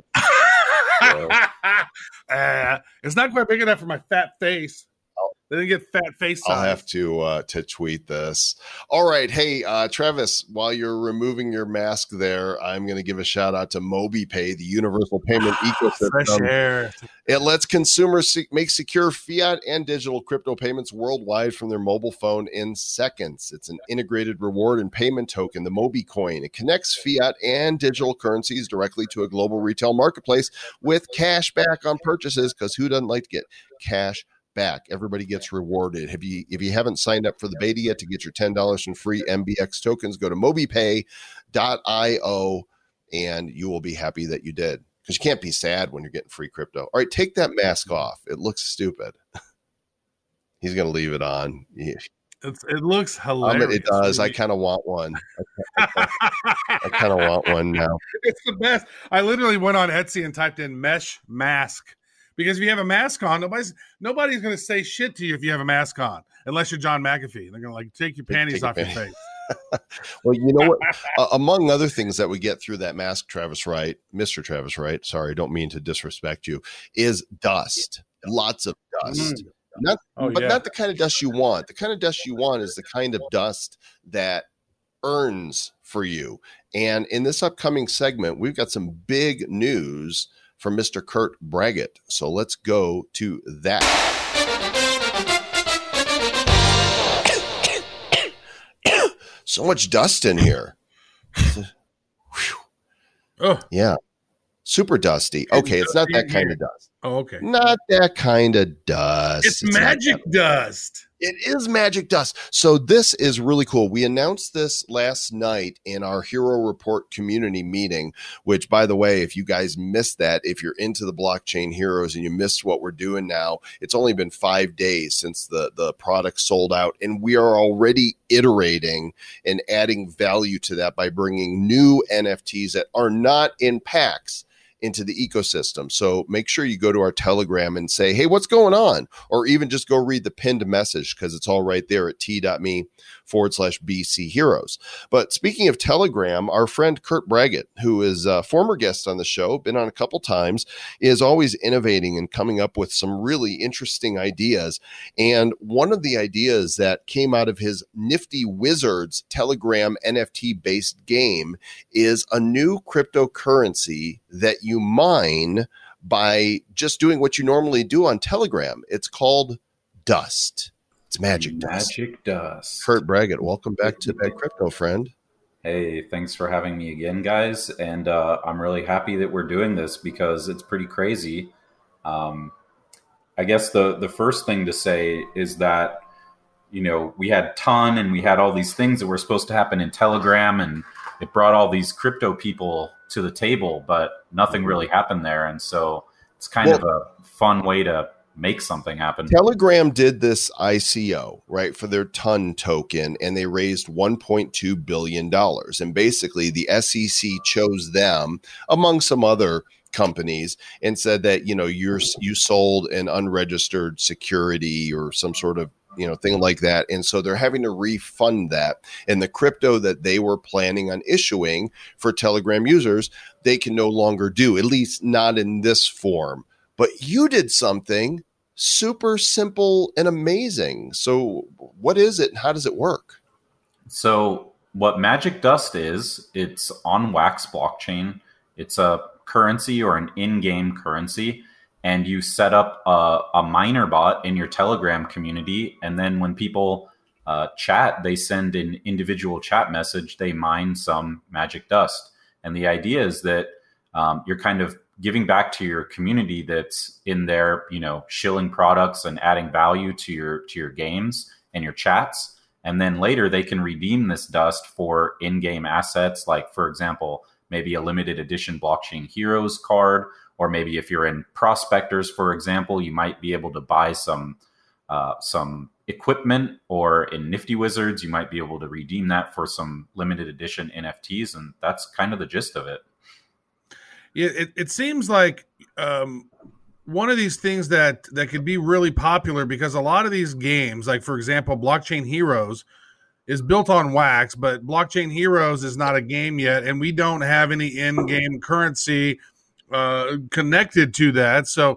It's not quite big enough for my fat face. They didn't get fat face size. I'll have to tweet this. All right. Hey, Travis, while you're removing your mask there, I'm going to give a shout out to MobiPay, the universal payment ecosystem. Fresh air. It lets consumers make secure fiat and digital crypto payments worldwide from their mobile phone in seconds. It's an integrated reward and payment token, the MobiCoin. It connects fiat and digital currencies directly to a global retail marketplace with cash back on purchases, because who doesn't like to get cash back? Everybody gets rewarded. If you haven't signed up for the beta yet to get your $10 in free MBX tokens, go to mobipay.io and you will be happy that you did, because you can't be sad when you're getting free crypto. All right, take that mask off. It looks stupid. He's going to leave it on. It looks hilarious. It does. I kind of want one. I kind of want one now. It's the best. I literally went on Etsy and typed in mesh mask. Because if you have a mask on, nobody's going to say shit to you if you have a mask on, unless you're John McAfee. They're going to take your panties off your face. Well, you know what? Among other things that we get through that mask, Mr. Travis Wright, sorry, don't mean to disrespect you, is dust. Lots of dust. Not the kind of dust you want. The kind of dust you want is the kind of dust that earns for you. And in this upcoming segment, we've got some big news from Mr. Kurt Braggett. So let's go to that. So much dust in here. Oh, yeah. Super dusty. Okay, it's not that kind of dust. Oh, okay. Not that kind of dust. It's magic dust. It is magic dust. So this is really cool. We announced this last night in our Hero Report community meeting, which, by the way, if you guys missed that, if you're into the blockchain heroes and you missed what we're doing now, it's only been 5 days since the product sold out, and we are already iterating and adding value to that by bringing new NFTs that are not in packs into the ecosystem. So make sure you go to our Telegram and say, hey, what's going on? Or even just go read the pinned message, because it's all right there at t.me/BC Heroes. But speaking of Telegram, our friend Kurt Braggett, who is a former guest on the show, been on a couple times, is always innovating and coming up with some really interesting ideas. And one of the ideas that came out of his Nifty Wizards Telegram NFT-based game is a new cryptocurrency that you mine by just doing what you normally do on Telegram. It's called Dust. It's magic dust. Kurt Braggett, welcome back to Bad Crypto, friend. Hey, thanks for having me again, guys. And I'm really happy that we're doing this because it's pretty crazy. I guess the first thing to say is that, you know, we had TON and we had all these things that were supposed to happen in Telegram, and it brought all these crypto people to the table, but nothing really happened there. And so it's kind of a fun way to make something happen. Telegram did this ICO, right, for their TON token, and they raised $1.2 billion. And basically the SEC chose them among some other companies and said that, you know, you sold an unregistered security or some sort of thing like that. And so they're having to refund that. And the crypto that they were planning on issuing for Telegram users, they can no longer do, at least not in this form. But you did something super simple and amazing. So what is it and how does it work? So what Magic Dust is, it's on Wax blockchain. It's a currency or an in-game currency. And you set up a miner bot in your Telegram community. And then when people chat, they send an individual chat message, they mine some Magic Dust. And the idea is that you're kind of giving back to your community that's in there, shilling products and adding value to your games and your chats. And then later they can redeem this dust for in-game assets, like, for example, maybe a limited edition Blockchain Heroes card, or maybe if you're in Prospectors, for example, you might be able to buy some equipment, or in Nifty Wizards, you might be able to redeem that for some limited edition NFTs. And that's kind of the gist of it. Yeah, it seems like one of these things that could be really popular, because a lot of these games, like, for example, Blockchain Heroes is built on Wax, but Blockchain Heroes is not a game yet, and we don't have any in-game currency connected to that. So,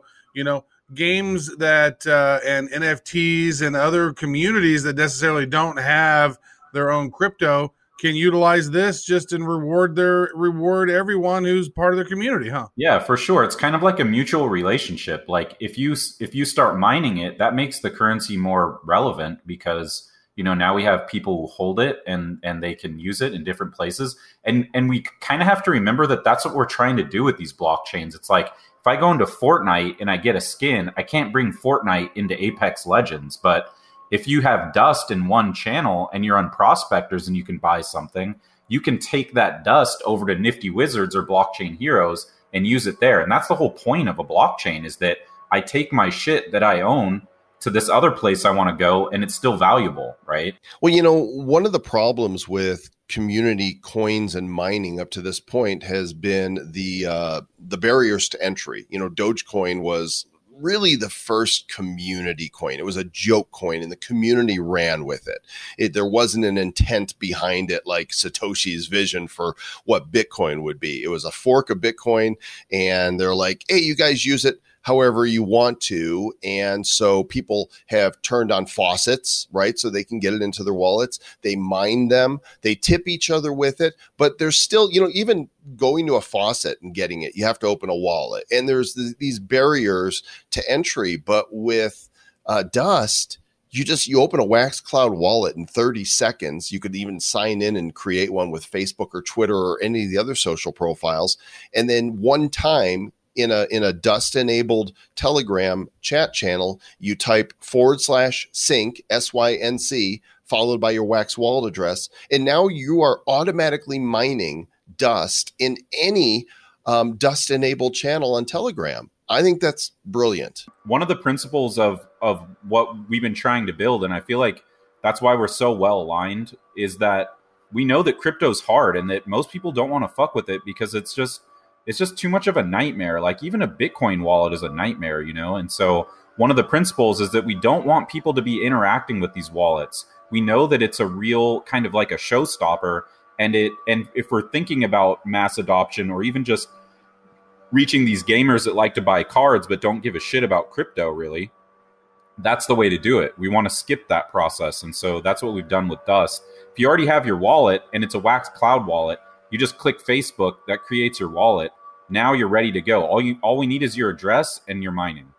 games that and NFTs and other communities that necessarily don't have their own crypto can utilize this just and reward everyone who's part of their community, huh? Yeah, for sure. It's kind of like a mutual relationship. Like if you start mining it, that makes the currency more relevant, because now we have people who hold it and they can use it in different places. And we kind of have to remember that that's what we're trying to do with these blockchains. It's like, if I go into Fortnite and I get a skin, I can't bring Fortnite into Apex Legends, but if you have dust in one channel and you're on Prospectors and you can buy something, you can take that dust over to Nifty Wizards or Blockchain Heroes and use it there. And that's the whole point of a blockchain, is that I take my shit that I own to this other place I want to go, and it's still valuable, right? Well, one of the problems with community coins and mining up to this point has been the barriers to entry. Dogecoin was really the first community coin. It was a joke coin, and the community ran with it. There wasn't an intent behind it like Satoshi's vision for what Bitcoin would be. It was a fork of Bitcoin, and they're like, hey, you guys use it however you want to. And so people have turned on faucets, right? So they can get it into their wallets. They mine them. They tip each other with it. But there's still, even going to a faucet and getting it, you have to open a wallet. And there's these barriers to entry. But with Dust, you open a Wax Cloud wallet in 30 seconds. You could even sign in and create one with Facebook or Twitter or any of the other social profiles. And then one time, in a Dust-enabled Telegram chat channel, you type /sync, SYNC, followed by your Wax wallet address, and now you are automatically mining Dust in any Dust-enabled channel on Telegram. I think that's brilliant. One of the principles of what we've been trying to build, and I feel like that's why we're so well aligned, is that we know that crypto's hard and that most people don't want to fuck with it because it's just too much of a nightmare. Like even a Bitcoin wallet is a nightmare, And so one of the principles is that we don't want people to be interacting with these wallets. We know that it's a real kind of like a showstopper. And if we're thinking about mass adoption, or even just reaching these gamers that like to buy cards but don't give a shit about crypto, really, that's the way to do it. We want to skip that process. And so that's what we've done with Dust. If you already have your wallet and it's a Wax Cloud wallet, you just click Facebook, that creates your wallet. Now you're ready to go. All we need is your address and your mining.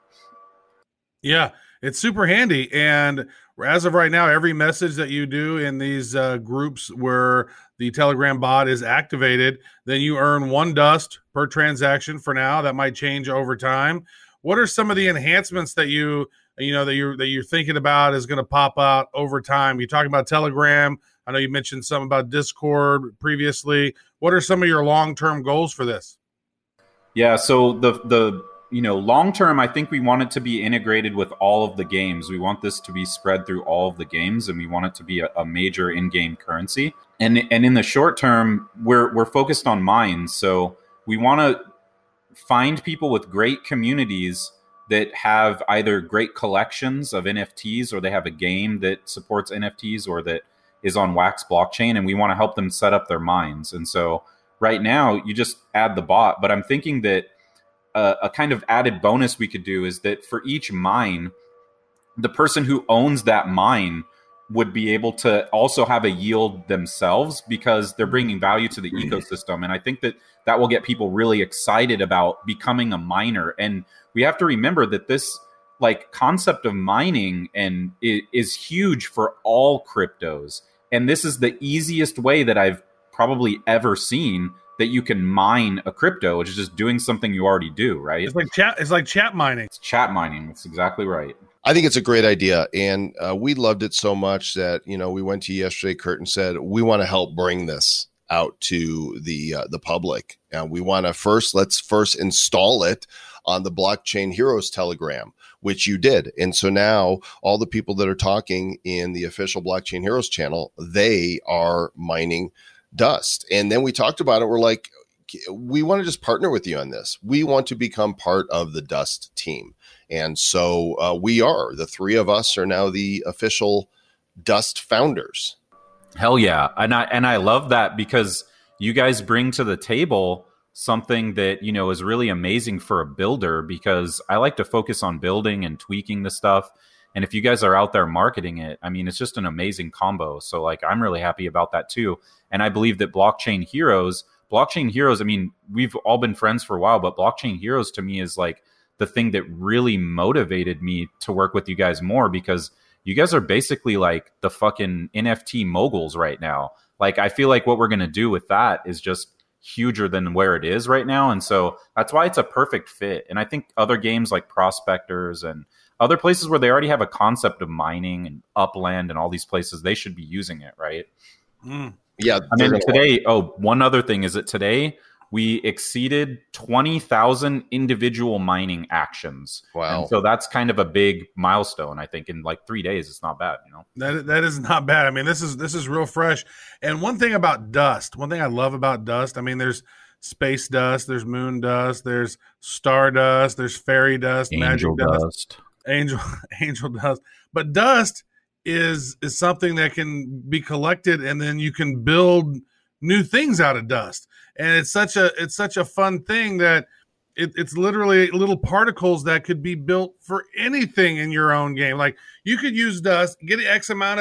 Yeah, it's super handy. And as of right now, every message that you do in these groups where the Telegram bot is activated, then you earn 1 Dust per transaction for now. That might change over time. What are some of the enhancements that you're thinking about is going to pop out over time? You're talking about Telegram. I know you mentioned something about Discord previously. What are some of your long-term goals for this? Yeah, so the long-term, I think we want it to be integrated with all of the games. We want this to be spread through all of the games, and we want it to be a major in-game currency. And in the short term, we're focused on mines. So we want to find people with great communities that have either great collections of NFTs, or they have a game that supports NFTs, or that is on Wax blockchain, and we want to help them set up their mines. And so right now you just add the bot, but I'm thinking that a kind of added bonus we could do is that for each mine, the person who owns that mine would be able to also have a yield themselves, because they're bringing value to the ecosystem. And I think that that will get people really excited about becoming a miner. And we have to remember that this like concept of mining and is huge for all cryptos. And this is the easiest way that I've probably ever seen that you can mine a crypto, which is just doing something you already do, right? It's like chat mining. It's chat mining. That's exactly right. I think it's a great idea, and we loved it so much that we went to you yesterday, Kurt, and said we want to help bring this out to the public, and we want to let's first install it on the Blockchain Heroes Telegram, which you did. And so now all the people that are talking in the official Blockchain Heroes channel, they are mining Dust. And then we talked about it. We're like, we want to just partner with you on this. We want to become part of the Dust team. And so we are. The three of us are now the official Dust founders. Hell yeah. And I love that, because you guys bring to the table something that, is really amazing for a builder, because I like to focus on building and tweaking the stuff. And if you guys are out there marketing it, I mean, it's just an amazing combo. So like, I'm really happy about that too. And I believe that Blockchain Heroes, I mean, we've all been friends for a while, but Blockchain Heroes to me is like the thing that really motivated me to work with you guys more, because you guys are basically like the fucking NFT moguls right now. Like, I feel like what we're going to do with that is just huger than where it is right now. And so that's why it's a perfect fit. And I think other games like Prospectors and other places where they already have a concept of mining and Upland and all these places, they should be using it, right? Yeah. I mean, today, one other thing is that today we exceeded 20,000 individual mining actions. Wow. And so that's kind of a big milestone. I think in like 3 days, it's not bad, That is not bad. I mean, this is real fresh. And one thing about Dust, one thing I love about Dust, I mean, there's Space Dust, there's Moon Dust, there's Star Dust, there's Fairy Dust, Angel Magic Dust. Angel Dust. But Dust is something that can be collected, and then you can build new things out of Dust. And it's such a fun thing that it's literally little particles that could be built for anything in your own game. Like, you could use Dust, get X amount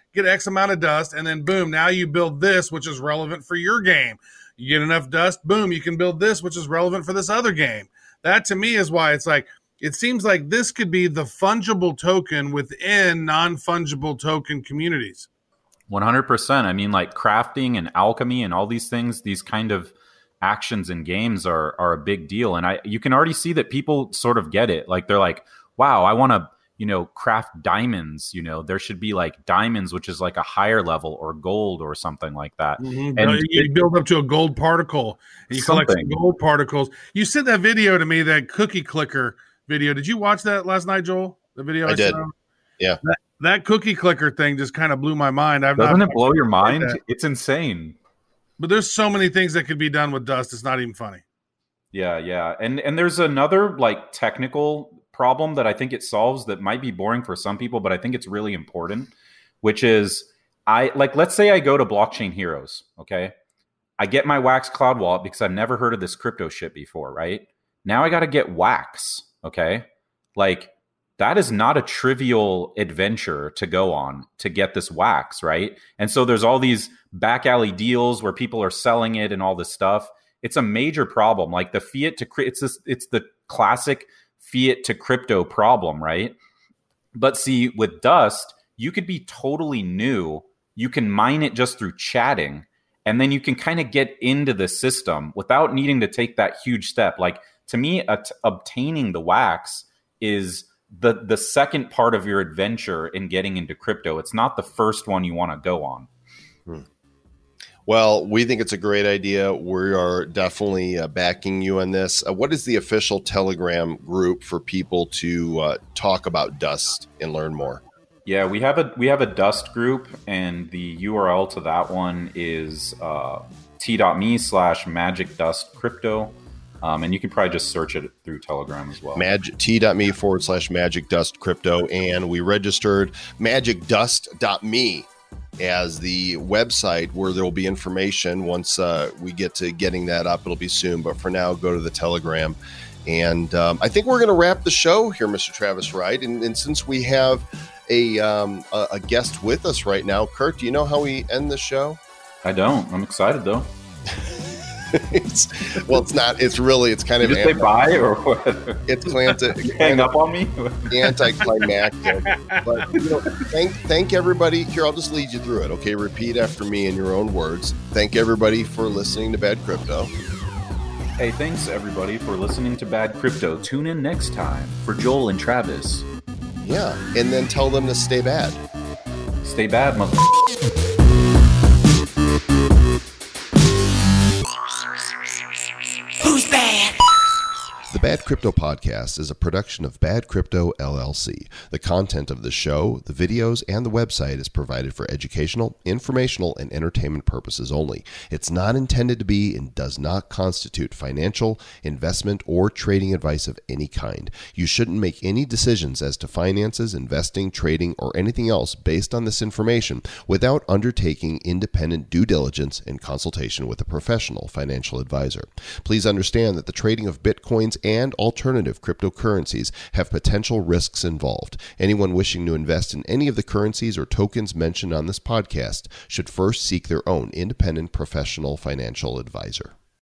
of Dust, and then boom, now you build this, which is relevant for your game. You get enough Dust, boom, you can build this, which is relevant for this other game. That to me is why it's like, it seems like this could be the fungible token within non-fungible token communities. 100%. I mean, like crafting and alchemy and all these things, these kind of actions in games are a big deal. And you can already see that people sort of get it. Like, they're like, wow, I want to, craft diamonds. There should be like diamonds, which is like a higher level, or gold or something like that. Mm-hmm. And you build up to a gold particle, and you collect some gold particles. You sent that video to me, that cookie clicker video. Did you watch that last night, Joel? The video I did. Yeah. That cookie clicker thing just kind of blew my mind. Doesn't it blow your mind? It's insane. But there's so many things that could be done with Dust. It's not even funny. Yeah. And there's another like technical problem that I think it solves that might be boring for some people, but I think it's really important, which is let's say I go to Blockchain Heroes. Okay. I get my Wax Cloud wallet because I've never heard of this crypto shit before, right? Now I got to get Wax. Okay. Like, that is not a trivial adventure to go on to get this Wax, right? And so there's all these back alley deals where people are selling it and all this stuff. It's a major problem. Like the fiat to it's the classic fiat to crypto problem, right? But see, with Dust, you could be totally new. You can mine it just through chatting, and then you can kind of get into the system without needing to take that huge step. Like, to me, obtaining the Wax is the second part of your adventure in getting into crypto. It's not the first one you want to go on. Well, we think it's a great idea. We are definitely backing you on this. What is the official Telegram group for people to talk about Dust and learn more? Yeah, we have a Dust group, and the URL to that one is t.me/magicdustcrypto. And you can probably just search it through Telegram as well. T.me/Magic Dust Crypto. And we registered magicdust.me as the website where there will be information once we get to getting that up. It'll be soon. But for now, go to the Telegram. And I think we're going to wrap the show here, Mr. Travis Wright. And since we have a guest with us right now, Kurt, do you know how we end the show? I don't. I'm excited, though. It's not. It's kind of. Did they buy or what? It's hang up on me. Anticlimactic. But thank everybody. Here, I'll just lead you through it. Okay, repeat after me in your own words. Thank everybody for listening to Bad Crypto. Hey, thanks everybody for listening to Bad Crypto. Tune in next time for Joel and Travis. Yeah, and then tell them to stay bad. Stay bad, mother. Who's bad? The Bad Crypto Podcast is a production of Bad Crypto LLC. The content of the show, the videos, and the website is provided for educational, informational, and entertainment purposes only. It's not intended to be and does not constitute financial, investment, or trading advice of any kind. You shouldn't make any decisions as to finances, investing, trading, or anything else based on this information without undertaking independent due diligence and consultation with a professional financial advisor. Please understand that the trading of Bitcoins and alternative cryptocurrencies have potential risks involved. Anyone wishing to invest in any of the currencies or tokens mentioned on this podcast should first seek their own independent professional financial advisor.